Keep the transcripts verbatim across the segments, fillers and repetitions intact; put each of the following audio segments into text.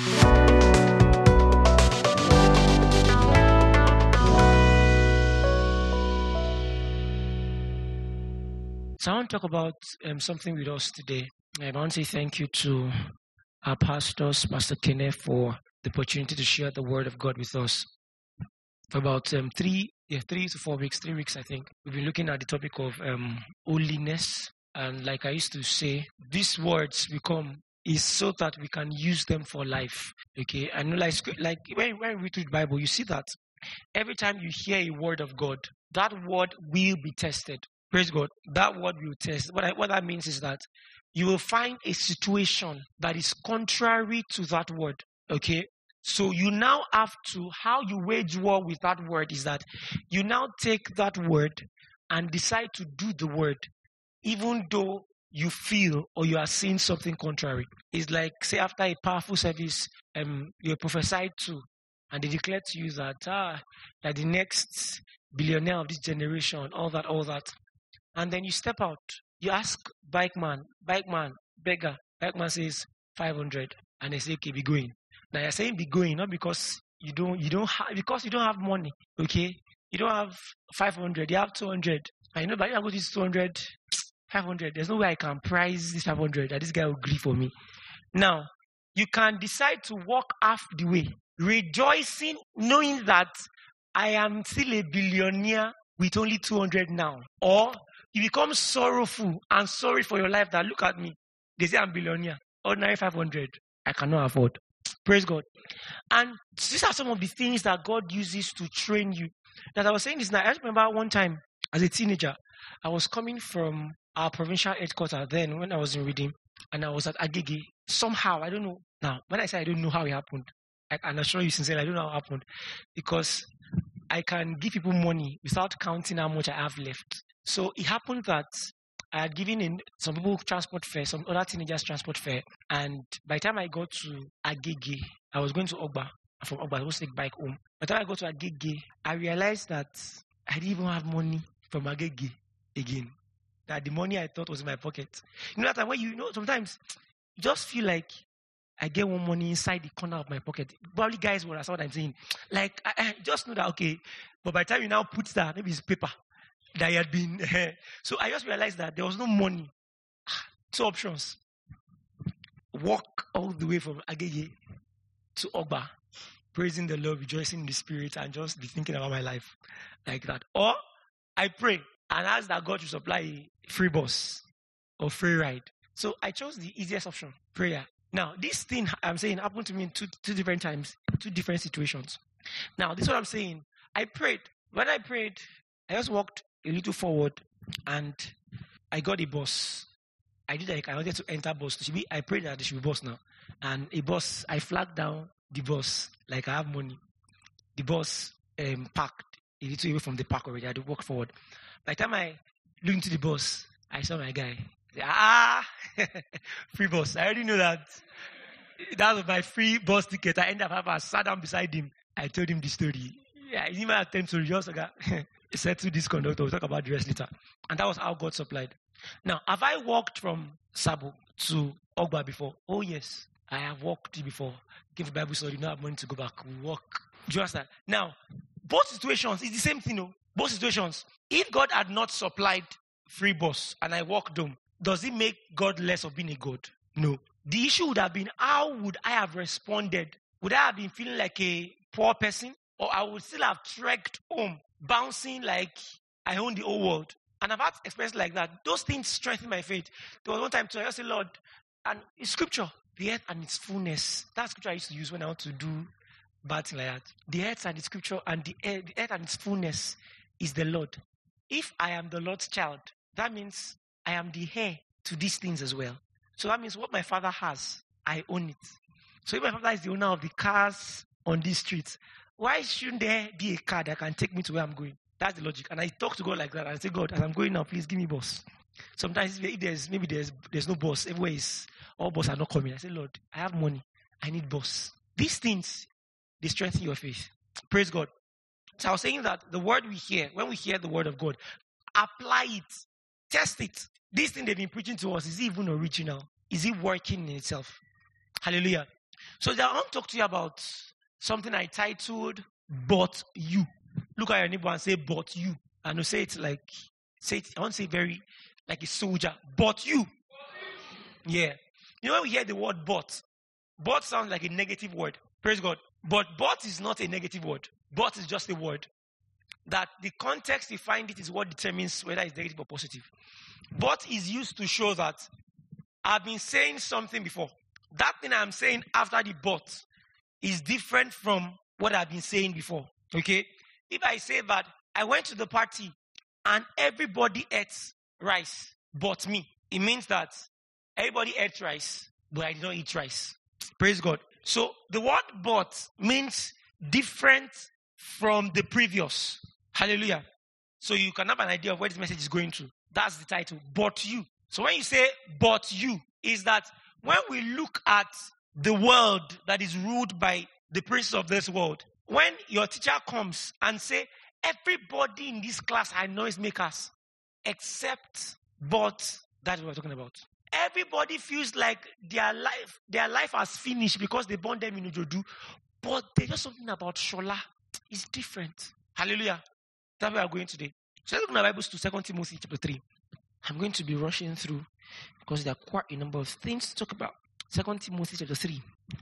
So I want to talk about um, something with us today. I want to say thank you to our pastors, Pastor Kenneth, for the opportunity to share the word of God with us. For about um, three, yeah, three to four weeks, three weeks, I think, we've been looking at the topic of um, holiness. And like I used to say, these words become is so that we can use them for life. Okay, and like like when when we read the Bible, you see that every time you hear a word of God, that word will be tested. Praise God. That word will test. What, I, what that means is that you will find a situation that is contrary to that word. Okay. So you now have to, how you wage war with that word is that you now take that word and decide to do the word, even though you feel or you are seeing something contrary. It's like, say, after a powerful service, um, you're prophesied to, and they declare to you that, ah, that the next billionaire of this generation, all that, all that. And then you step out, you ask bike man, bike man, beggar. Bike man says five hundred, and they say, okay, be going. Now you're saying be going, not because you don't, you don't have, because you don't have money, okay? You don't have five hundred, you have two hundred. I know, but you have got this two hundred, five hundred. There's no way I can price this five hundred, that this guy will agree for me. Now, you can decide to walk half the way, rejoicing, knowing that I am still a billionaire with only two hundred now. Or you become sorrowful and sorry for your life that, look at me, they say I'm billionaire, ordinary five hundred, I cannot afford. Praise God. And these are some of the things that God uses to train you. That I was saying this now, I remember one time as a teenager, I was coming from our provincial headquarters then when I was in Redeem, and I was at Agege. Somehow, I don't know. Now, when I say I don't know how it happened, I can assure you sincerely, I don't know how it happened. Because I can give people money without counting how much I have left. So it happened that I had given in some people transport fare, some other teenagers transport fare. And by the time I got to Agege, I was going to Ogba. From Ogba, I was to take bike home. By the time I got to Agege, I realized that I didn't even have money from Agege again. That the money I thought was in my pocket. You know that when you, you know, sometimes you just feel like I get one money inside the corner of my pocket. Probably guys will understand what I'm saying. Like, I, I just know that, okay, but by the time you now put that, maybe it's paper that had been. So I just realized that there was no money. Two options. Walk all the way from Agege to Ogba, praising the Lord, rejoicing in the Spirit, and just be thinking about my life like that. Or I pray and ask that God to supply a free bus or free ride. So I chose the easiest option, prayer. Now, this thing I'm saying happened to me in two, two different times, two different situations. Now, this is what I'm saying. I prayed. When I prayed, I just walked a little forward and I got a bus. I did like I wanted to enter bus. Should be, I prayed that there should be bus now. And a bus, I flagged down the bus like I have money. The bus um, parked a little away from the park already. I had to walk forward. By the time I looked into the bus, I saw my guy. Ah, free bus. I already know that. That was my free bus ticket. I ended up, I sat down beside him. I told him the story. Yeah, he didn't attempt to just said to this conductor, we'll talk about the rest later. And that was how God supplied. Now, have I walked from Sabo to Ogba before? Oh, yes. I have walked before. Give the Bible study, you don't have money to go back. We walk. Do you understand? Now, both situations, it's the same thing, no? Both situations. If God had not supplied free bus and I walked home, does it make God less of being a God? No. The issue would have been, how would I have responded? Would I have been feeling like a poor person? Or I would still have trekked home, bouncing like I own the whole world? And I've had experiences like that. Those things strengthen my faith. There was one time, I just said, Lord, and it's scripture, the earth and its fullness. That's scripture I used to use when I want to do bad things like that. The earth and the scripture and the earth, the earth and its fullness is the Lord. If I am the Lord's child, that means I am the heir to these things as well. So that means what my father has, I own it. So if my father is the owner of the cars on these streets, why shouldn't there be a car that can take me to where I'm going? That's the logic. And I talk to God like that. I say, God, as I'm going now, please give me bus. Sometimes if there's maybe there's there's no bus, everywhere is all buses are not coming. I say, Lord, I have money. I need bus. These things, they strengthen your faith. Praise God. So I was saying that the word we hear, when we hear the word of God, apply it. Test it. This thing they've been preaching to us, is it even original? Is it working in itself? Hallelujah. So I want to talk to you about something I titled, But You. Look at your neighbor and say, But You. And you say it like, say it, I want to say very, like a soldier. But you. Yeah. You know when we hear the word but, but sounds like a negative word. Praise God. But but is not a negative word. But is just a word. That the context you find it is what determines whether it's negative or positive. But is used to show that I've been saying something before. That thing I'm saying after the but is different from what I've been saying before. Okay? If I say that I went to the party and everybody ate rice but me, it means that everybody ate rice, but I did not eat rice. Praise God. So the word but means different from the previous. Hallelujah. So you can have an idea of where this message is going to. That's the title. But you. So when you say but you, is that when we look at the world that is ruled by the princes of this world, when your teacher comes and say, everybody in this class are noisemakers, except but, that's what we're talking about. Everybody feels like their life, their life has finished because they born them in Ujodu, but there's just something about Shola. It's different. Hallelujah. That's where we're going today. So let's look at our Bibles to Second Timothy chapter three. I'm going to be rushing through because there are quite a number of things to talk about. Second Timothy chapter three.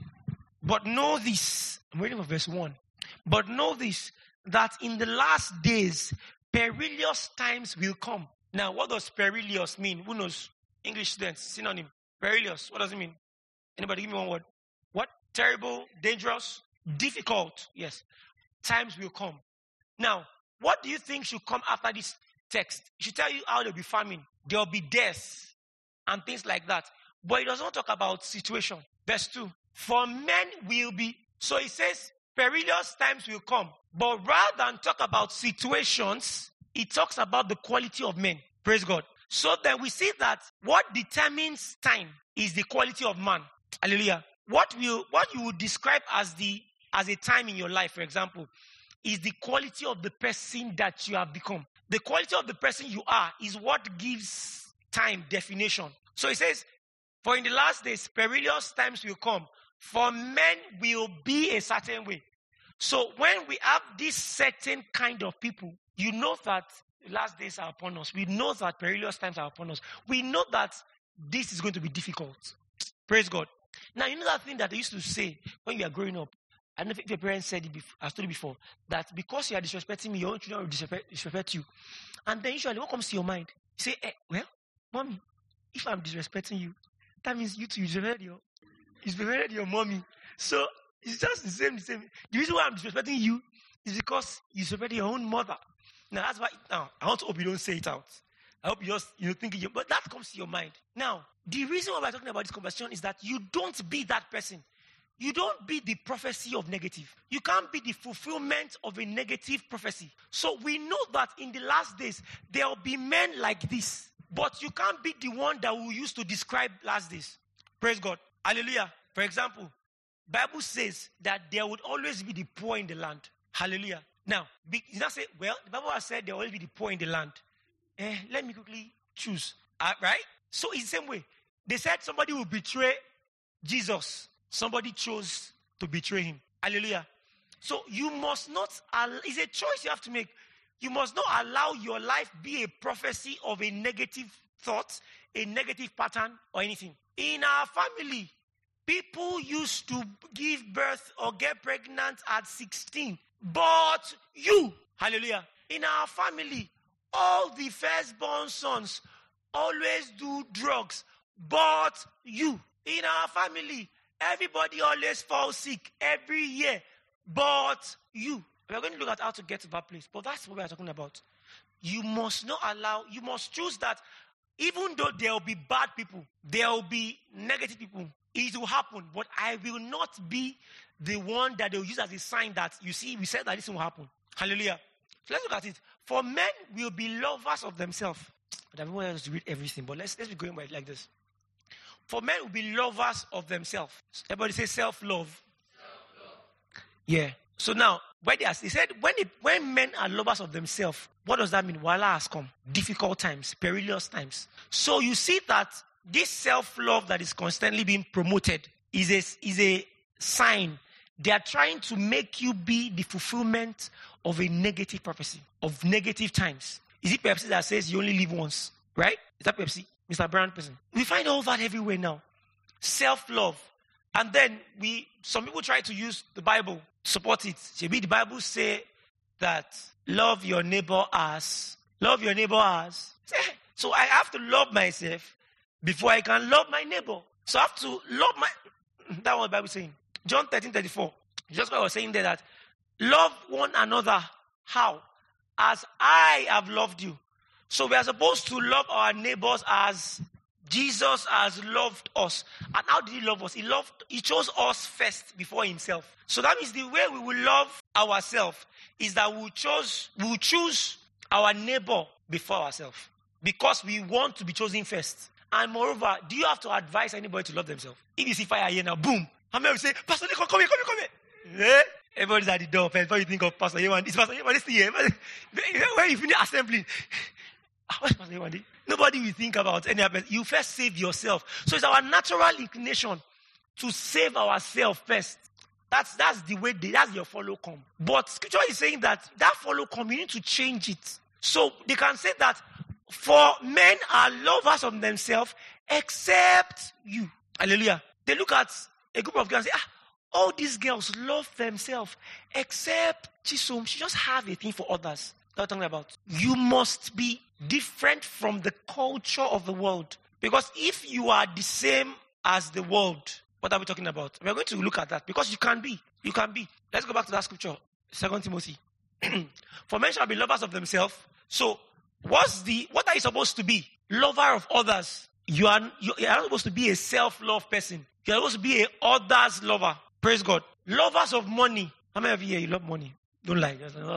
But know this, I'm reading from verse one. But know this, that in the last days, perilous times will come. Now, what does perilous mean? Who knows? English students, synonym. Perilous, what does it mean? Anybody give me one word? What? Terrible, dangerous, difficult. Yes. Times will come. Now, what do you think should come after this text? It should tell you how there'll be famine, there'll be death, and things like that. But it does not talk about situation. Verse two. For men will be, so it says, perilous times will come. But rather than talk about situations, it talks about the quality of men. Praise God. So then we see that what determines time is the quality of man. Hallelujah. What will what you would describe as the as a time in your life, for example, is the quality of the person that you have become. The quality of the person you are is what gives time definition. So it says, for in the last days, perilous times will come, for men will be a certain way. So when we have this certain kind of people, you know that the last days are upon us. We know that perilous times are upon us. We know that this is going to be difficult. Praise God. Now, you know that thing that they used to say when you are growing up? I don't know if your parents said it before, I've told you before, that because you are disrespecting me, your own children will disrespect, disrespect you. And then usually what comes to your mind? You say, eh, well, mommy, if I'm disrespecting you, that means you too, you disrespected your, you disrespected your mommy. So it's just the same, the same. The reason why I'm disrespecting you is because you disrespected your own mother. Now that's why, now, I want to hope you don't say it out. I hope you just, you know, think, but that comes to your mind. Now, the reason why we're talking about this conversation is that you don't be that person. You don't be the prophecy of negative. You can't be the fulfillment of a negative prophecy. So we know that in the last days, there will be men like this. But you can't be the one that we use to describe last days. Praise God. Hallelujah. For example, Bible says that there would always be the poor in the land. Hallelujah. Now, it's not say, well, the Bible has said there will always be the poor in the land. Eh, let me quickly choose. Uh, right? So it's the same way. They said somebody will betray Jesus. Somebody chose to betray him. Hallelujah. So you must not, it's a choice you have to make. You must not allow your life be a prophecy of a negative thought, a negative pattern, or anything. In our family, people used to give birth or get pregnant at sixteen. But you, hallelujah, in our family, all the firstborn sons always do drugs. But you, in our family, everybody always falls sick every year. But you. We're going to look at how to get to that place. But that's what we're talking about. You must not allow, you must choose that even though there will be bad people, there will be negative people, it will happen. But I will not be the one that they will use as a sign that, you see, we said that this will happen. Hallelujah. So let's look at it. For men will be lovers of themselves. But I don't want us to read everything, but let's, let's be going by it like this. For men will be lovers of themselves. Everybody say self-love. Self-love. Yeah. So now, when they, they said, when, it, when men are lovers of themselves, what does that mean? Wala has come. Difficult times, perilous times. So you see that this self-love that is constantly being promoted is a, is a sign, they are trying to make you be the fulfillment of a negative prophecy, of negative times. Is it Pepsi that says you only live once? Right? Is that Pepsi? Mister Brand person. We find all that everywhere now. Self-love. And then we, some people try to use the Bible to support it. Maybe the Bible say that love your neighbor as, love your neighbor as. So I have to love myself before I can love my neighbor. So I have to love my, that's what the Bible is saying. John thirteen thirty-four. Just what I was saying there, that love one another. How? As I have loved you. So we are supposed to love our neighbors as Jesus has loved us. And how did he love us? He loved, he chose us first before himself. So that means the way we will love ourselves is that we will choose, we will choose our neighbor before ourselves. Because we want to be chosen first. And moreover, do you have to advise anybody to love themselves? If you see fire here now, boom. How many will say, Pastor, come, come here, come here, come here. Yeah? Everybody's at the door. Before you think of Pastor Yewan, it's Pastor Yewan, still here. When you finish assembling, where's Pastor Yewan? Nobody will think about any other. You first save yourself. So it's our natural inclination to save ourselves first. That's that's the way, they, that's your follow come. But scripture is saying that that follow come, you need to change it. So they can say that for men are lovers of themselves except you. Hallelujah. They look at a group of girls and say, ah, all these girls love themselves except Chisom. She just have a thing for others. That's what I'm talking about. You must be different from the culture of the world. Because if you are the same as the world, what are we talking about? We're going to look at that because you can be. You can be. Let's go back to that scripture. Second Timothy. For men shall be lovers of themselves. So, what's the what are you supposed to be? Lover of others. You are you are not supposed to be a self-love person. You are supposed to be a others lover. Praise God. Lovers of money. How many of you here you love money? Don't lie.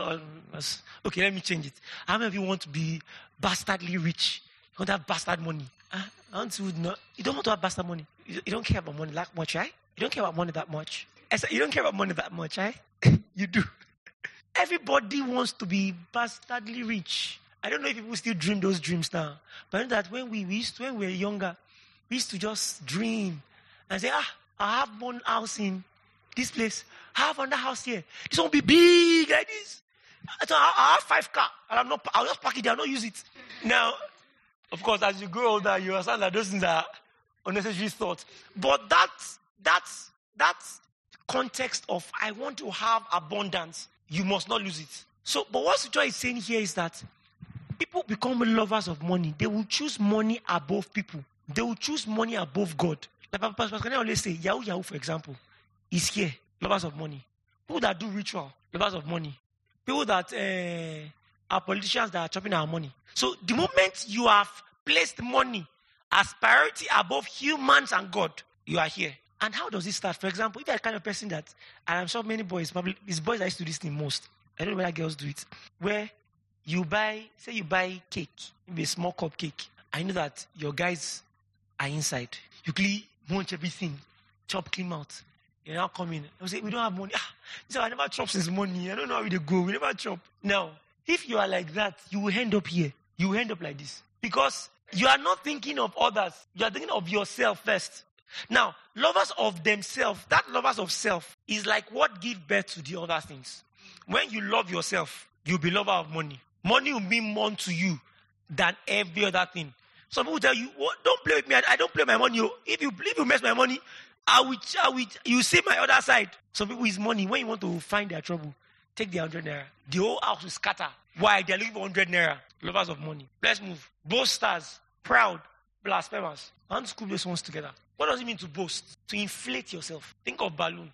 Okay, let me change it. How many of you want to be bastardly rich? You want to have bastard money? Uh, aren't you, not, you don't want to have bastard money. You, you don't care about money that much, right? You don't care about money that much. I said, you don't care about money that much, right? You do. Everybody wants to be bastardly rich. I don't know if people still dream those dreams now. But I know that when we, we used to, when we were younger, we used to just dream and say, ah, I have one house in this place. I have another house here. This one will be big like this. So I, I have five cars. And I'm not, I'll just park it there. I'll not use it. Now, of course, as you grow older, you understand that those things are unnecessary thoughts. But that's, that's, that's context of I want to have abundance. You must not lose it. So, but what Scripture is saying here is that people become lovers of money. They will choose money above people. They will choose money above God. Like Pastor Can I always say, Yahoo Yahoo, for example, is here. Lovers of money. People that do ritual, lovers of money. People that uh, are politicians that are chopping our money. So the moment you have placed money as priority above humans and God, you are here. And how does it start? For example, if you're the kind of person that, and I'm sure many boys, probably, it's boys that used to do this thing most. I don't know whether girls do it. Where you buy, say you buy cake, maybe a small cupcake. I know that your guys are inside. You clean, munch everything, chop, clean out. You now come in. I say, we don't have money. Ah, so I never chop since money. I don't know how they go. We never chop. Now, if you are like that, you will end up here. You will end up like this. Because you are not thinking of others. You are thinking of yourself first. Now, lovers of themselves, that lovers of self is like what gives birth to the other things. When you love yourself, you'll be lover of money. Money will mean more to you than every other thing. Some people tell you, what, don't play with me. I, I don't play my money. If you, if you mess my money, I will, I will, you see my other side. Some people is money. When you want to find their trouble, take the hundred naira. The whole house will scatter. Why? They're looking for hundred naira. Lovers of money. Let's move. Boasters, proud, blasphemers. I want to scoop those ones together. What does it mean to boast? To inflate yourself. Think of balloon.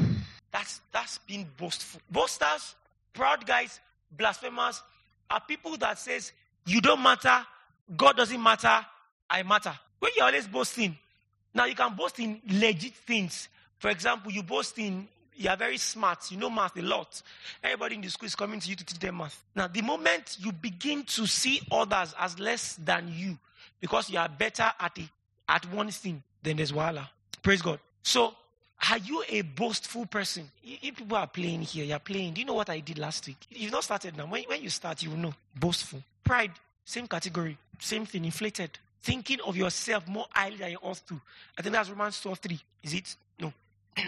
That's that's being boastful. Boasters, proud guys, blasphemers are people that says you don't matter, God doesn't matter, I matter. When you're always boasting, now you can boast in legit things. For example, you boast in you are very smart, you know math a lot. Everybody in the school is coming to you to teach them math. Now, the moment you begin to see others as less than you, because you are better at it, at one thing, then there's wahala. Praise God. So, are you a boastful person? If people are playing here, you're playing. Do you know what I did last week? You've not started now. When, when you start, you will know. Boastful. Pride, same category. Same thing, inflated. Thinking of yourself more highly than you ought to. I think that's Romans twelve three. Is it? No.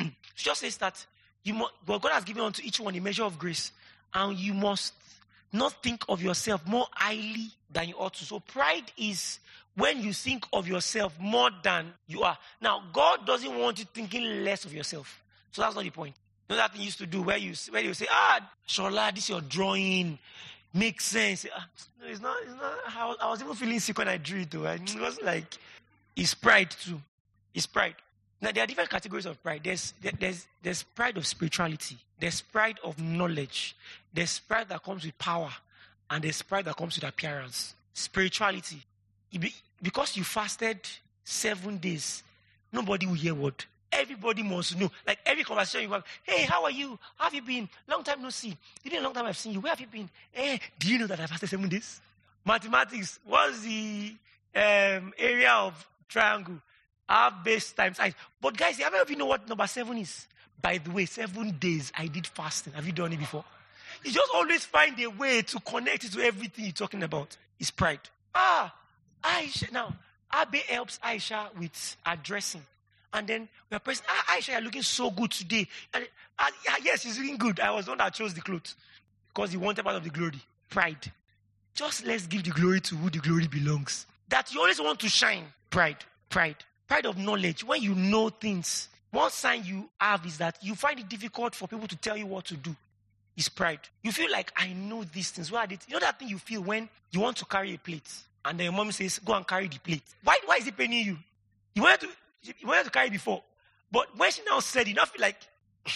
just says that you must, but God has given unto each one a measure of grace, and you must not think of yourself more highly than you ought to. So pride is when you think of yourself more than you are. Now, God doesn't want you thinking less of yourself. So that's not the point. You know that thing you used to do where you where you say, ah, Shola, this your drawing makes sense. Ah, no, it's not. It's not. I was, I was even feeling sick when I drew it. Though. It wasn't like it's pride too. It's pride. Now there are different categories of pride. There's there's there's pride of spirituality. There's pride of knowledge. There's pride that comes with power, and there's pride that comes with appearance. Spirituality, be, because you fasted seven days, nobody will hear word. Everybody must know. Like every conversation you have, hey, how are you? How have you been? Long time no see. It's been a long time I've seen you. Where have you been? Hey, do you know that I fasted seven days? Mathematics, what's the um, area of triangle? Half base times height. But guys, how many of you know what number seven is? By the way, seven days I did fasting. Have you done it before? You just always find a way to connect it to everything you're talking about. It's pride. Ah, Aisha. Now, Abe helps Aisha with addressing. And then we're pressing, ah, Aisha, you're looking so good today. And, ah, yeah, yes, she's looking good. I was the one that chose the clothes. Because he wanted part of the glory. Pride. Just let's give the glory to who the glory belongs. That you always want to shine. Pride. Pride. Pride of knowledge. When you know things, one sign you have is that you find it difficult for people to tell you what to do. It's pride. You feel like, I know these things. What are they? You know that thing you feel when you want to carry a plate. And then your mom says, go and carry the plate. Why, why is it paining you? You wanted to... You wanted to carry before. But when she now said, you now feel like,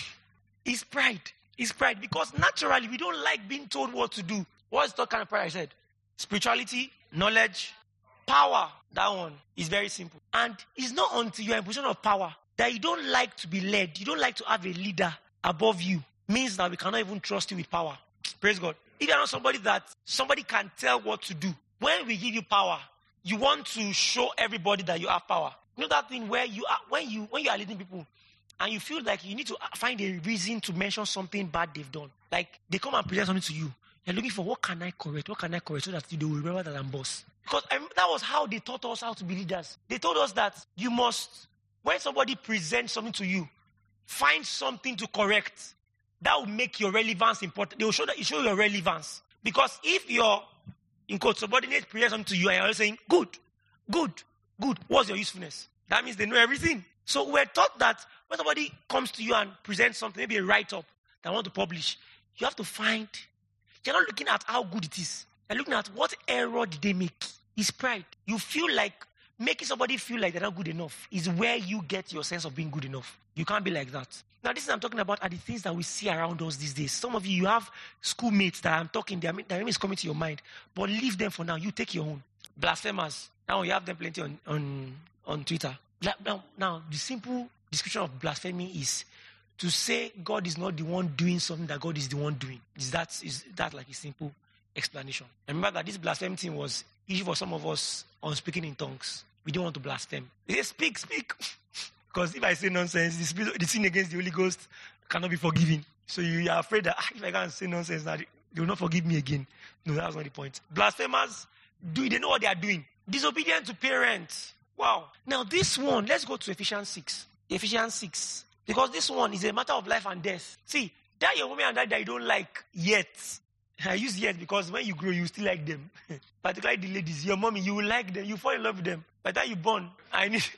it's pride. It's pride. Because naturally, we don't like being told what to do. What's the kind of pride I said? Spirituality, knowledge, power. That one is very simple. And it's not until you're in a position of power that you don't like to be led. You don't like to have a leader above you. Means that we cannot even trust you with power. Praise God. If you're not somebody that somebody can tell what to do, when we give you power, you want to show everybody that you have power. You know that thing where you are, when you when you are leading people and you feel like you need to find a reason to mention something bad they've done. Like they come and present something to you. You're looking for what can I correct? What can I correct so that they will remember that I'm boss? Because I, that was how they taught us how to be leaders. They told us that you must, when somebody presents something to you, find something to correct. That will make your relevance important. They will show that you show your relevance. Because if your, in quote, subordinate presents something to you and you're always saying, good, good, good. What's your usefulness? That means they know everything. So we're taught that when somebody comes to you and presents something, maybe a write-up that I want to publish, you have to find, you're not looking at how good it is. You're looking at what error did they make. It's pride. You feel like making somebody feel like they're not good enough is where you get your sense of being good enough. You can't be like that. Now, this is I'm talking about are the things that we see around us these days. Some of you, you have schoolmates that I'm talking, their name is coming to your mind. But leave them for now. You take your own. Blasphemers. Now, you have them plenty on, on, on Twitter. Now, now, the simple description of blasphemy is to say God is not the one doing something that God is the one doing. Is that, is that like a simple explanation? And remember that this blasphemy thing was easy for some of us on speaking in tongues. We don't want to blaspheme. They say, speak, speak. Because if I say nonsense, the, spirit, the sin against the Holy Ghost cannot be forgiven. So you are afraid that ah, if I can't say nonsense, that they will not forgive me again. No, that's not the point. Blasphemers, do they know what they are doing? Disobedient to parents. Wow. Now this one, let's go to Ephesians six. Ephesians six. Because this one is a matter of life and death. See, that your woman and that, that you don't like yet. I use yet because when you grow, you still like them. Particularly the ladies. Your mommy, you will like them. You fall in love with them. By the time you're born, I need...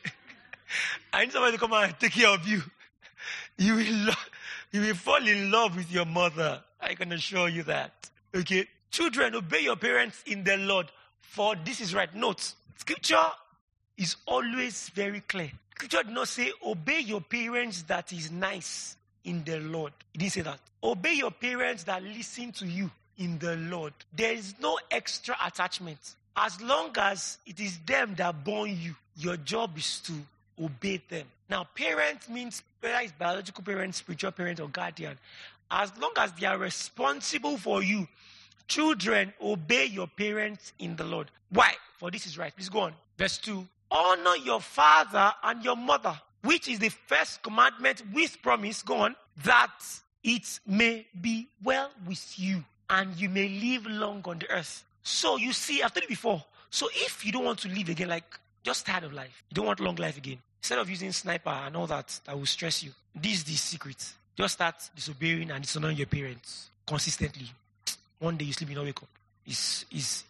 I need somebody to come and take care of you. You will, lo- you will fall in love with your mother. I can assure you that. Okay? Children, obey your parents in the Lord, for this is right. Note, Scripture is always very clear. Scripture did not say, obey your parents that is nice in the Lord. It didn't say that. Obey your parents that listen to you in the Lord. There is no extra attachment. As long as it is them that born you, your job is to obey them. Now, parent means whether it's biological parent, spiritual parent, or guardian. As long as they are responsible for you, children, obey your parents in the Lord. Why? For this is right. Please go on. Verse two. Honor your father and your mother, which is the first commandment with promise, go on, that it may be well with you and you may live long on the earth. So you see, I've told you before, so if you don't want to live again, like just tired of life, you don't want long life again, Instead of using sniper and all that, that will stress you. This is the secret. Just start disobeying and dishonoring your parents consistently. One day you sleep, you not wake up. Is is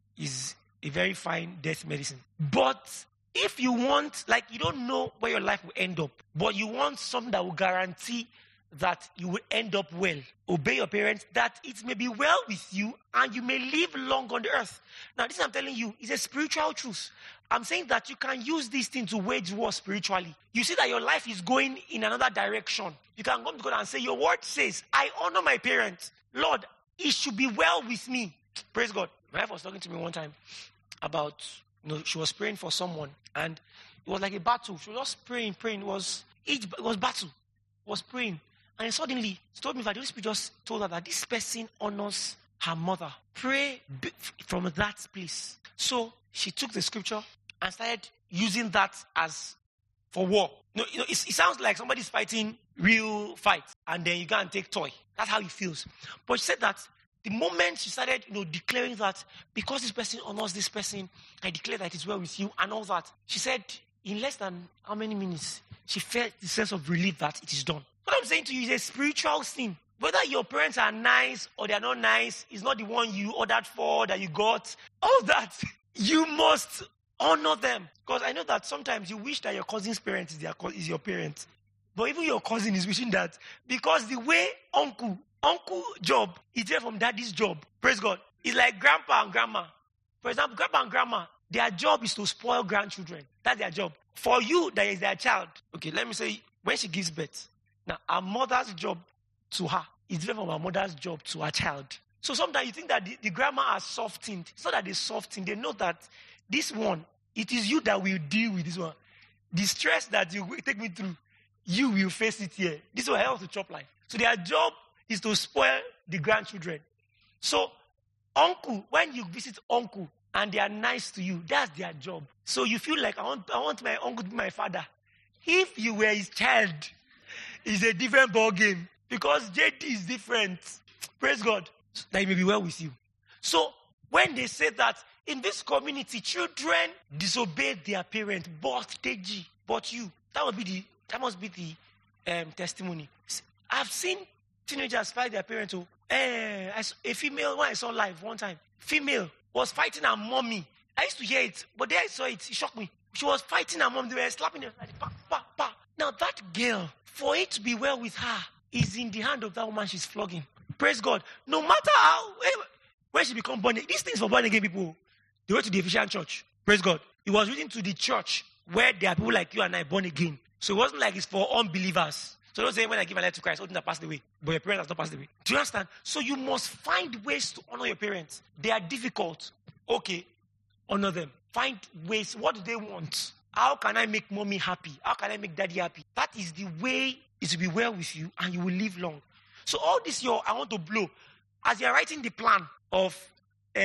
is a very fine death medicine. But if you want, like you don't know where your life will end up, but you want something that will guarantee that you will end up well, obey your parents, that it may be well with you and you may live long on the earth. Now, this I'm telling you is a spiritual truth. I'm saying that you can use this thing to wage war spiritually. You see that your life is going in another direction. You can go to God and say, your word says, I honor my parents. Lord, it should be well with me. Praise God. My wife was talking to me one time about, you know, she was praying for someone and it was like a battle. She was just praying, praying. It was, it was battle. It was praying. And suddenly, she told me that the Holy Spirit just told her that this person honors her mother. Pray from that place. So she took the scripture and started using that as for war. You know, you know it, it sounds like somebody's fighting real fight, and then you go and take toy. That's how it feels. But she said that the moment she started, you know, declaring that because this person honors this person, I declare that it's well with you and all that. She said in less than how many minutes, she felt the sense of relief that it is done. What I'm saying to you is a spiritual thing. Whether your parents are nice or they're not nice, it's not the one you ordered for, that you got. All that, you must honor them. Because I know that sometimes you wish that your cousin's parent is, their, is your parent. But even your cousin is wishing that. Because the way uncle, uncle job is there from daddy's job. Praise God. It's like grandpa and grandma. For example, grandpa and grandma, their job is to spoil grandchildren. That's their job. For you, that is their child. Okay, let me say, when she gives birth, now, our mother's job to her is different from our mother's job to her child. So sometimes you think that the, the grandma are softened. It's not that they softened. They know that this one, it is you that will deal with this one. The stress that you take me through, you will face it here. This will help to chop life. So their job is to spoil the grandchildren. So uncle, when you visit uncle and they are nice to you, that's their job. So you feel like, I want, I want my uncle to be my father. If you were his child, it's a different ball game because J D is different. Praise God. That it may be well with you. So when they say that in this community, children disobeyed their parents, but they G, but you, that would be the that must be the um, testimony. I've seen teenagers fight their parents. Oh, eh, a female when I saw live one time, female was fighting her mommy. I used to hear it, but then I saw it. It shocked me. She was fighting her mom. They were slapping her like pa pa pa. Now that girl, for it to be well with her, is in the hand of that woman she's flogging. Praise God. No matter how, when she becomes born again, these things for born again people, they went to the Ephesian church. Praise God. It was written to the church where there are people like you and I born again. So it wasn't like it's for unbelievers. So don't say when I give my life to Christ, something that passed away, but your parents have not passed away. Do you understand? So you must find ways to honor your parents. They are difficult. Okay, honor them. Find ways. What do they want? How can I make mommy happy? How can I make daddy happy? That is the way it will be well with you and you will live long. So all this your I want to blow. As you're writing the plan of uh,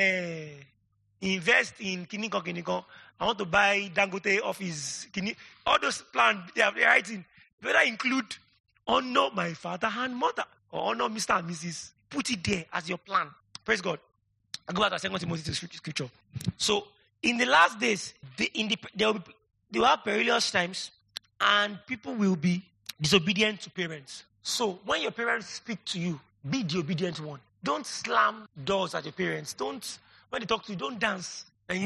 invest in Kiniko Kiniko, I want to buy Dangote office. Kini, all those plans they are writing, better include honor my father and mother or honor Mister and Missus Put it there as your plan. Praise God. I go back to Second Timothy scripture. So in the last days, the, in the, there will be There will have perilous times and people will be disobedient to parents. So when your parents speak to you, be the obedient one. Don't slam doors at your parents. Don't, when they talk to you, don't dance.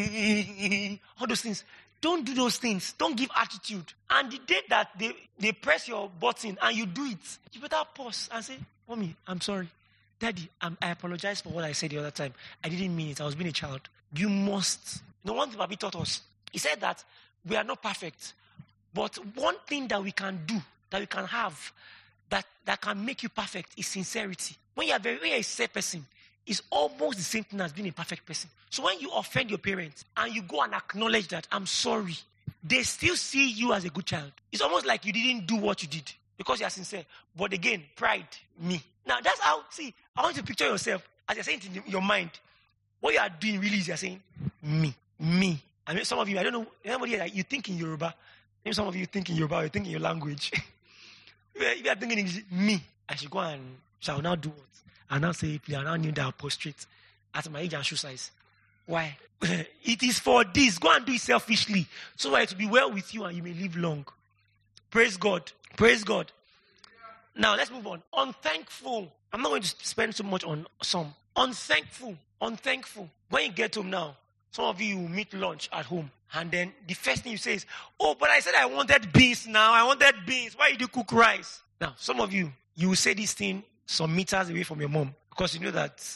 All those things. Don't do those things. Don't give attitude. And the day that they, they press your button and you do it, you better pause and say, Mommy, I'm sorry. Daddy, I'm, I apologize for what I said the other time. I didn't mean it. I was being a child. You must. You know, one thing Babi taught us. He said that we are not perfect. But one thing that we can do, that we can have, that, that can make you perfect is sincerity. When you are very, when you're a sincere person, it's almost the same thing as being a perfect person. So when you offend your parents and you go and acknowledge that, I'm sorry, they still see you as a good child. It's almost like you didn't do what you did because you are sincere. But again, pride, me. Now that's how, see, I want you to picture yourself as you're saying it in your mind. What you are doing really is you're saying, me, me. I mean, some of you, I don't know, anybody here, like, you think in Yoruba. Maybe some of you think in Yoruba, you think in your language. If you are thinking English, me, I should go and shall now do what? I now say, please, I now kneel down, prostrate at my age and shoe size. Why? It is for this. Go and do it selfishly, so that it will be well with you and you may live long. Praise God. Praise God. Now let's move on. Unthankful. I'm not going to spend so much on some. Unthankful. Unthankful. When you get home now, some of you will meet lunch at home. And then the first thing you say is, oh, but I said I wanted beans now. I wanted beans. Why did you cook rice? Now, some of you, you will say this thing some meters away from your mom. Because you know that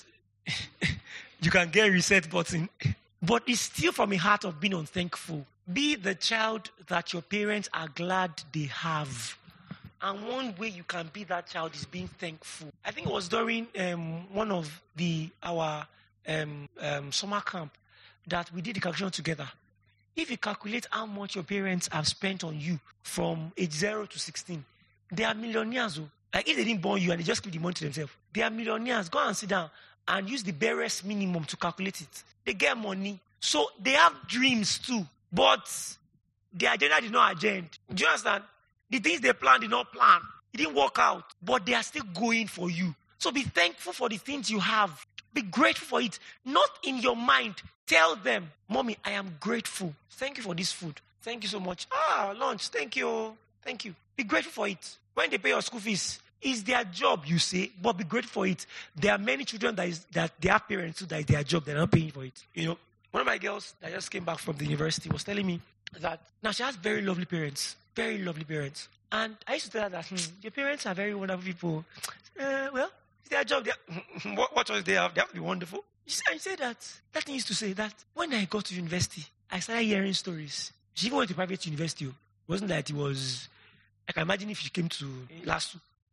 you can get a reset button. But it's still from a heart of being unthankful. Be the child that your parents are glad they have. And one way you can be that child is being thankful. I think it was during um, one of the our um, um, summer camp that we did the calculation together. If you calculate how much your parents have spent on you from age zero to sixteen, they are millionaires. Like if they didn't born you and they just keep the money to themselves, they are millionaires. Go and sit down and use the barest minimum to calculate it. They get money. So they have dreams too. But their agenda did not agenda. Do you understand? The things they planned did not plan. It didn't work out. But they are still going for you. So be thankful for the things you have. Be grateful for it. Not in your mind. Tell them, Mommy, I am grateful. Thank you for this food. Thank you so much. Ah, lunch. Thank you. Thank you. Be grateful for it. When they pay your school fees, it's their job, you say, but be grateful for it. There are many children that is that they have parents too, that is their job. They're not paying for it. You know, one of my girls that just came back from the university was telling me that now she has very lovely parents. Very lovely parents. And I used to tell her that, hmm, your parents are very wonderful people. Uh, well, it's their job. They what, what choice they have? They have to be wonderful. I said that. That thing used to say that when I got to university, I started hearing stories. She even went to private university. It wasn't that it was... I can imagine if she came to last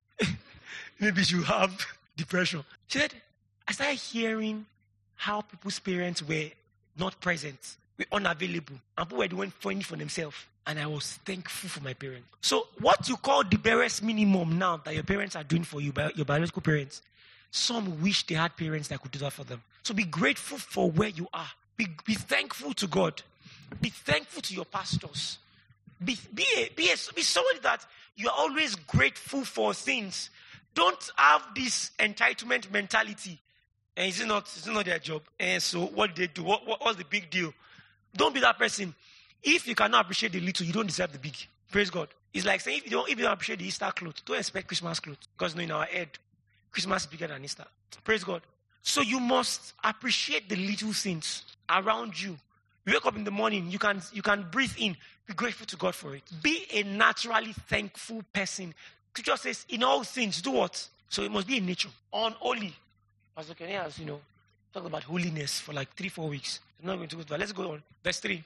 maybe she would have depression. She said, I started hearing how people's parents were not present, were unavailable, and people were doing funny for themselves. And I was thankful for my parents. So what you call the barest minimum now that your parents are doing for you, your biological parents, some wish they had parents that could do that for them. So be grateful for where you are. Be, be thankful to God. Be thankful to your pastors. Be, be, a, be, a, be somebody that you are always grateful for things. Don't have this entitlement mentality. And it's not, it's not their job. And so what did they do? What, what, what's the big deal? Don't be that person. If you cannot appreciate the little, you don't deserve the big. Praise God. It's like saying if you don't, if you don't appreciate the Easter clothes, don't expect Christmas clothes. Because no, in our head, Christmas is bigger than Easter. Praise God. So you must appreciate the little things around you. You wake up in the morning, you can you can breathe in. Be grateful to God for it. Be a naturally thankful person. Scripture says, in all things, do what? So it must be in nature. Unholy. Pastor Kenny has, you know, talked about holiness for like three, four weeks. I'm not going to go to that. Let's go on. Verse three.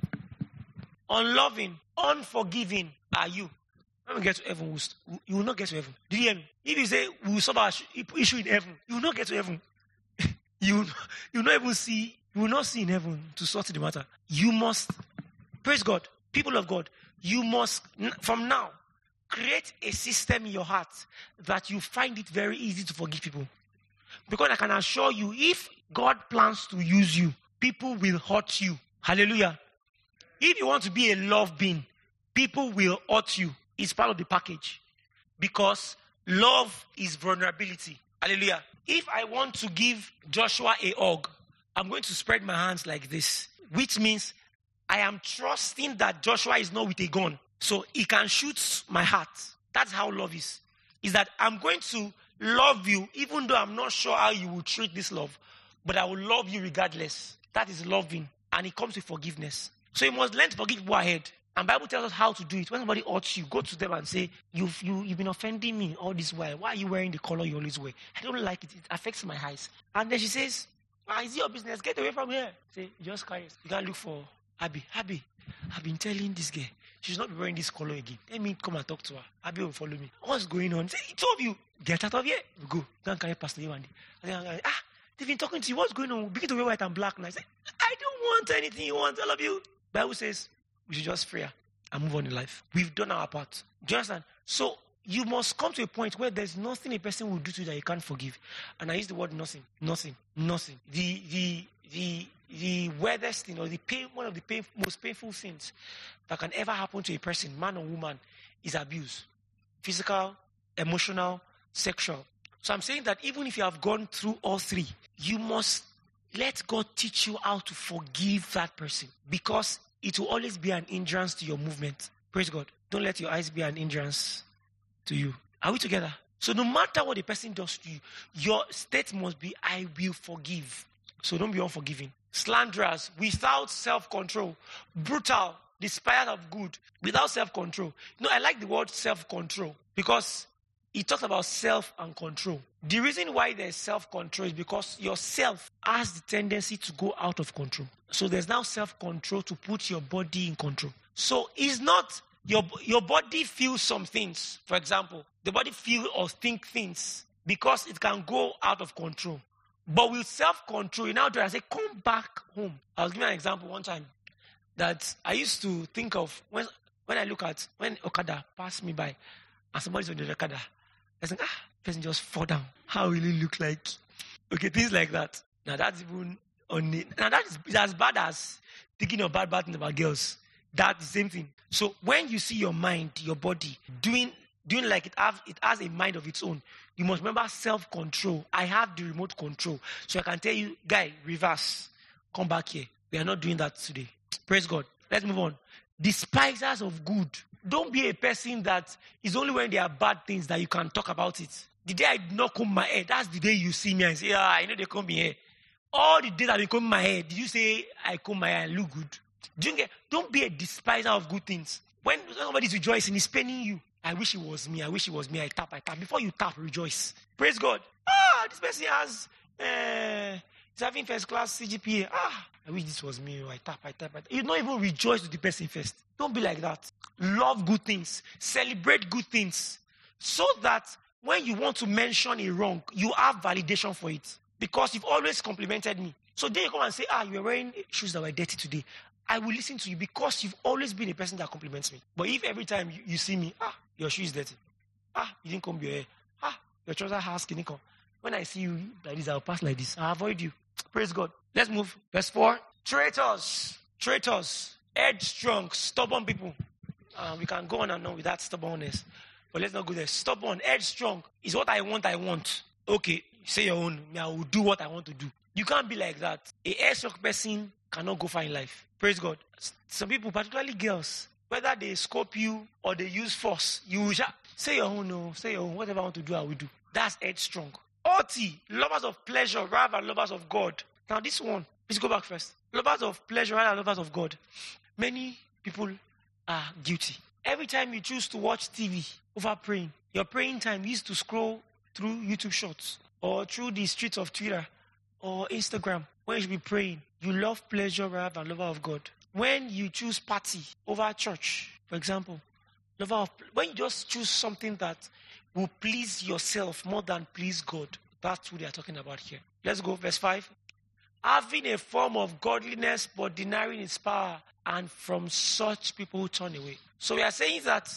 Unloving, unforgiving are you. When we get to heaven, you will not get to heaven. Do you hear me? If you say, we will solve our issue in heaven, you will not get to heaven. you, will, you will not even see, you will not see in heaven to sort the matter. You must, praise God, people of God, you must, from now, create a system in your heart that you find it very easy to forgive people. Because I can assure you, if God plans to use you, people will hurt you. Hallelujah. If you want to be a love being, people will hurt you. It's part of the package. Because love is vulnerability. Hallelujah. If I want to give Joshua a hug, I'm going to spread my hands like this. Which means I am trusting that Joshua is not with a gun. So he can shoot my heart. That's how love is. Is that I'm going to love you even though I'm not sure how you will treat this love. But I will love you regardless. That is loving. And it comes with forgiveness. So you must learn to forgive people ahead. And the Bible tells us how to do it. When somebody hurts you, go to them and say, you've, you, you've been offending me all this while. Why are you wearing the color you always wear? I don't like it. It affects my eyes. And then she says, ah, is it your business? Get away from here. Say, just carry it. You can't look for Abby. Abby, I've been telling this girl, she should not be wearing this color again. Let me come and talk to her. Abby will follow me. What's going on? Say, two of you, get out of here. We go. Go and carry Pastor Yewande. And then I'm like, ah, they've been talking to you. What's going on? Begin to wear white and black. And I say, I don't want anything you want, all of you. Bible says, we should just free her and move on in life. We've done our part. Do you understand? So you must come to a point where there's nothing a person will do to you that you can't forgive. And I use the word nothing. Nothing. Nothing. The the the the weirdest thing or the pain, one of the pain, most painful things that can ever happen to a person, man or woman, is abuse. Physical, emotional, sexual. So I'm saying that even if you have gone through all three, you must let God teach you how to forgive that person, because it will always be an hindrance to your movement. Praise God. Don't let your eyes be an hindrance to you. Are we together? So no matter what the person does to you, your state must be, I will forgive. So don't be unforgiving. Slanderers, without self-control. Brutal, despisers of good, without self-control. No, I like the word self-control because it talks about self and control. The reason why there's self-control is because yourself has the tendency to go out of control. So there's now self-control to put your body in control. So it's not, your, your body feels some things. For example, the body feel or think things because it can go out of control. But with self-control, you now do it and say, come back home. I was giving an example one time that I used to think of when, when I look at, when Okada passed me by and somebody's on the Okada, I think, ah, person just fall down. How will it look like? Okay, things like that. Now that's even on it. Now that is as bad as thinking of bad bad things about girls. That's the same thing. So when you see your mind, your body doing doing like it have it has a mind of its own, you must remember self-control. I have the remote control. So I can tell you, guy, reverse. Come back here. We are not doing that today. Praise God. Let's move on. Despisers of good. Don't be a person that is only when there are bad things that you can talk about it. The day I did not comb my hair, that's the day you see me and say, ah, I know they comb my hair. All the days I've been combing my hair, did you say I comb my hair and look good? Do you get, don't be a despiser of good things. When somebody's rejoicing, he's paining you. I wish it was me. I wish it was me. I tap, I tap. Before you tap, rejoice. Praise God. Ah, this person has, uh, he's having first class C G P A. Ah, I wish this was me. I tap, I tap, I tap. You don't even rejoice with the person first. Don't be like that. Love good things. Celebrate good things. So that when you want to mention a wrong, you have validation for it. Because you've always complimented me. So then you come and say, ah, you're wearing shoes that were dirty today. I will listen to you because you've always been a person that compliments me. But if every time you, you see me, ah, your shoe is dirty. Ah, you didn't comb your hair. Ah, your trousers have skinny come. When I see you like this, I'll pass like this. I'll avoid you. Praise God. Let's move. Verse four. Traitors. Traitors. Headstrong. Stubborn people. Uh, we can go on and on with that stubbornness. But let's not go there. Stubborn. Headstrong. Is what I want, I want. Okay. Say your own. I will do what I want to do. You can't be like that. A headstrong person cannot go far in life. Praise God. Some people, particularly girls, whether they scope you or they use force, you shall say your own, no, say your own, whatever I want to do, I will do. That's headstrong. Haughty, lovers of pleasure rather than lovers of God. Now this one, let's go back first. Lovers of pleasure rather than lovers of God. Many people are guilty. Every time you choose to watch T V over praying, your praying time is to scroll through YouTube shorts or through the streets of Twitter or Instagram. When you should be praying, you love pleasure rather than lover of God. When you choose party over church, for example, lover of, when you just choose something that will please yourself more than please God, that's what they are talking about here. Let's go, verse five. Having a form of godliness but denying its power, and from such people turn away. So we are saying that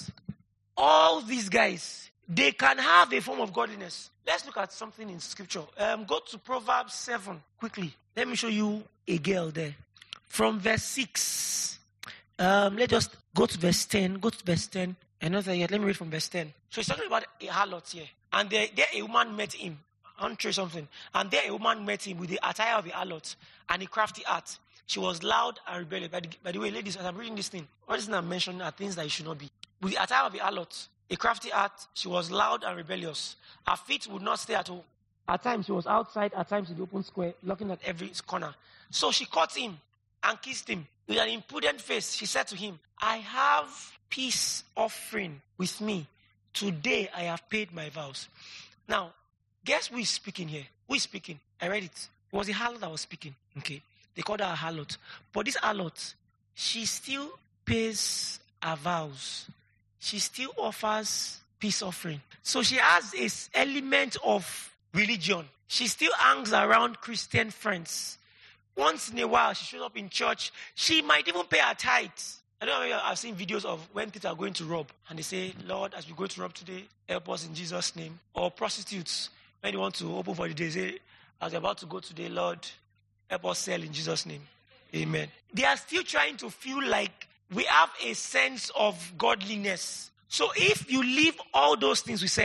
all these guys, they can have a form of godliness. Let's look at something in scripture. Um, go to Proverbs seven quickly. Let me show you a girl there. From verse six. Um, let's just go to verse ten. Go to verse ten. Another yet. Let me read from verse ten. So he's talking about a harlot here. And there, there a woman met him. I'll show you something. And there a woman met him with the attire of a harlot and a crafty art. She was loud and rebellious. By the, by the way, ladies, as I'm reading this thing, all these things I'm mentioning are things that you should not be. With the attire of a harlot, a crafty art, she was loud and rebellious. Her feet would not stay at home. At times she was outside, at times in the open square, looking at every corner. So she caught him and kissed him. With an impudent face, she said to him, I have peace offering with me. Today I have paid my vows. Now, guess who is speaking here? Who is speaking? I read it. It was the harlot that was speaking. Okay. They called her a harlot. But this harlot, she still pays her vows. She still offers peace offering. So she has this element of religion. She still hangs around Christian friends. Once in a while, she shows up in church. She might even pay her tithes. I don't know, I've seen videos of when people are going to rob. And they say, Lord, as we go to rob today, help us in Jesus' name. Or prostitutes, when they want to open for the day, say, as we're about to go today, Lord, help us sell in Jesus' name. Amen. They are still trying to feel like we have a sense of godliness. So if you leave all those things we said,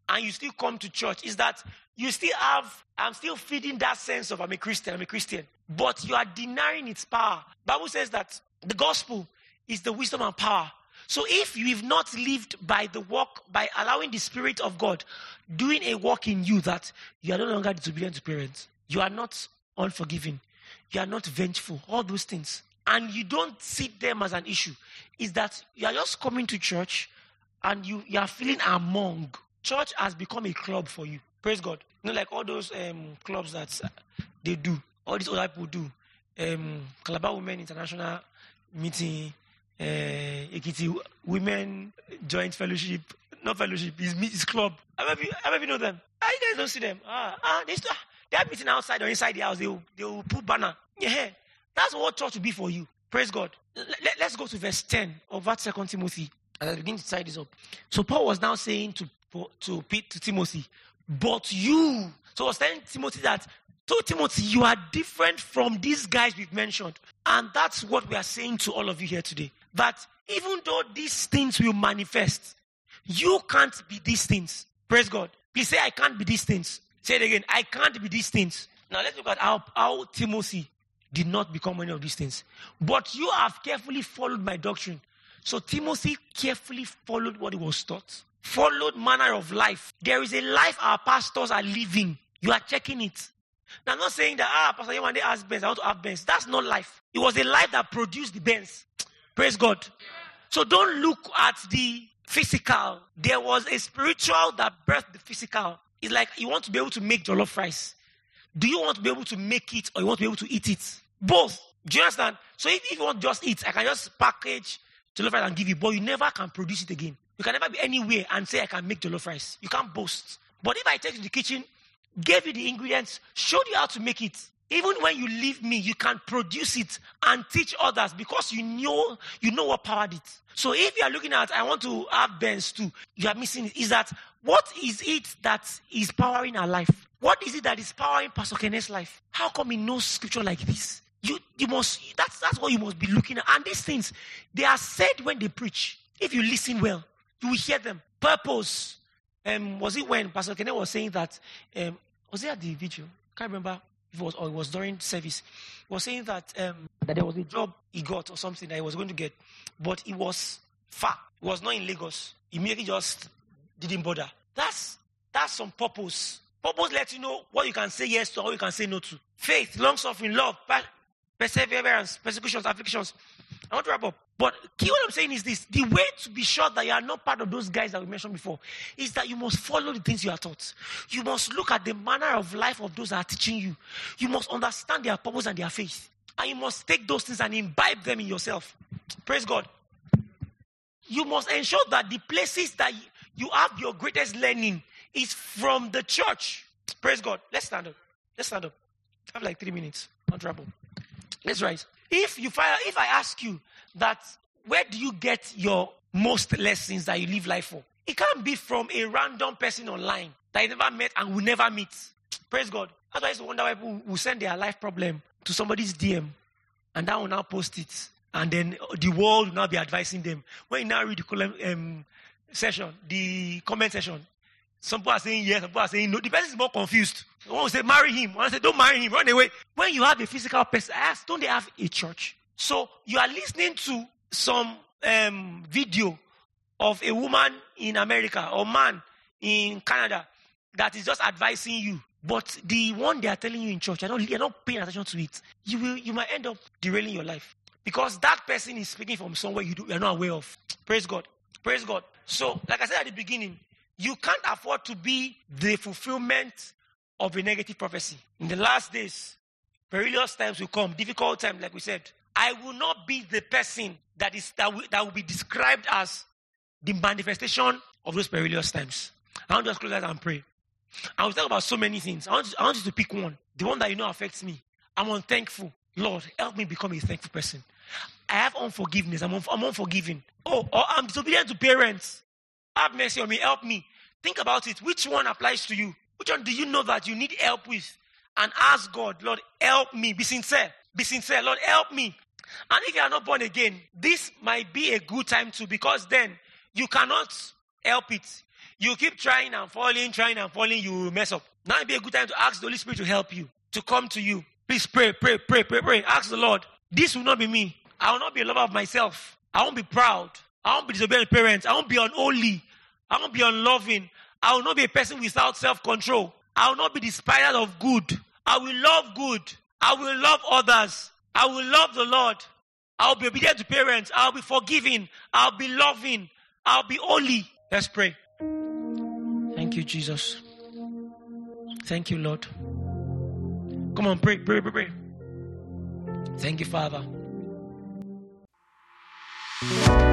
and you still come to church is that you still have, I'm still feeding that sense of I'm a Christian, I'm a Christian. But you are denying its power. Bible says that the gospel is the wisdom and power. So if you've not lived by the work, by allowing the Spirit of God doing a work in you, that you are no longer disobedient to parents, you are not unforgiving, you are not vengeful, all those things, and you don't see them as an issue, is that you are just coming to church and you, you are feeling among. Church has become a club for you. Praise God. You know, like all those um, clubs that they do, all these other people do. Um, Calabar Women International Meeting, uh, Ekiti Women Joint Fellowship, not fellowship, it's, it's club. How many of you know them? Ah, you guys don't see them. Ah, ah they, still, they are meeting outside or inside the house. They will, they will put banner. Yeah, that's what church will be for you. Praise God. Let, let's go to verse ten of that Second Timothy as I begin to tie this up. So Paul was now saying to to, to Timothy, but you. So I was telling Timothy that, to Timothy, you are different from these guys we've mentioned. And that's what we are saying to all of you here today. That even though these things will manifest, you can't be these things. Praise God. Please say, I can't be these things. Say it again. I can't be these things. Now let's look at how, how Timothy did not become any of these things. But you have carefully followed my doctrine. So Timothy carefully followed what he was taught. Followed manner of life. There is a life our pastors are living. You are checking it. Now, I'm not saying that, ah, Pastor Yewande has Benz, I want to have Benz. That's not life. It was a life that produced the Benz. Praise God. So don't look at the physical. There was a spiritual that birthed the physical. It's like you want to be able to make jollof rice. Do you want to be able to make it or you want to be able to eat it? Both. Do you understand? So if, if you want to just eat, I can just package jollof rice and give you, but you never can produce it again. You can never be anywhere and say, I can make jollof rice. You can't boast. But if I take you to the kitchen, gave you the ingredients, showed you how to make it, even when you leave me, you can produce it and teach others because you know you know what powered it. So if you are looking at, I want to have Benz too, you are missing it. Is that, what is it that is powering our life? What is it that is powering Pastor Kenneth's life? How come he knows scripture like this? You you must, that's, that's what you must be looking at. And these things, they are said when they preach. If you listen well, you will hear them. Purpose. Um, was it when Pastor Kenneth was saying that, um, was it at the video? Can't remember if it was or it was during service. He was saying that um, that there was a job he got or something that he was going to get, but it was far. It was not in Lagos. He merely just didn't bother. That's that's some purpose. Purpose lets you know what you can say yes to or what you can say no to. Faith, long suffering, love, perseverance, persecutions, afflictions. I want to wrap up. But key what I'm saying is this. The way to be sure that you are not part of those guys that we mentioned before is that you must follow the things you are taught. You must look at the manner of life of those that are teaching you. You must understand their purpose and their faith. And you must take those things and imbibe them in yourself. Praise God. You must ensure that the places that you have your greatest learning is from the church. Praise God. Let's stand up. Let's stand up. I have like three minutes. I'll wrap up. Let's rise. If you fire, if I ask you that, where do you get your most lessons that you live life for? It can't be from a random person online that you never met and will never meet. Praise God. That's why I used to wonder why people will send their life problem to somebody's D M and that will now post it. And then the world will now be advising them. When you now read the column, um, session, the comment section, some people are saying yes, some people are saying no. The person is more confused. One will say, marry him. One will say, don't marry him, run away. When you have a physical person, I ask, don't they have a church? So you are listening to some um, video of a woman in America or man in Canada that is just advising you. But the one they are telling you in church, you're not, you're not paying attention to it. You will, you might end up derailing your life. Because that person is speaking from somewhere you do, you're not aware of. Praise God. Praise God. So, like I said at the beginning, you can't afford to be the fulfillment of a negative prophecy. In the last days, perilous times will come, difficult times, like we said. I will not be the person that is that will, that will be described as the manifestation of those perilous times. I want to just close that and pray. I will talk about so many things. I want, you, I want you to pick one, the one that you know affects me. I'm unthankful. Lord, help me become a thankful person. I have unforgiveness. I'm, un- I'm unforgiving. Oh, or I'm disobedient to parents. Have mercy on me. Help me. Think about it. Which one applies to you? Which one do you know that you need help with? And ask God, Lord, help me. Be sincere. Be sincere. Lord, help me. And if you are not born again, this might be a good time too, because then you cannot help it. You keep trying and falling, trying and falling, you will mess up. Now would be a good time to ask the Holy Spirit to help you, to come to you. Please pray, pray, pray, pray, pray. Ask the Lord. This will not be me. I will not be a lover of myself. I won't be proud. I won't be disobedient parents. I won't be unholy. I won't be unloving. I will not be a person without self-control. I will not be despised of good. I will love good. I will love others. I will love the Lord. I will be obedient to parents. I will be forgiving. I will be loving. I will be holy. Let's pray. Thank you, Jesus. Thank you, Lord. Come on, pray, pray, pray, pray. Thank you, Father.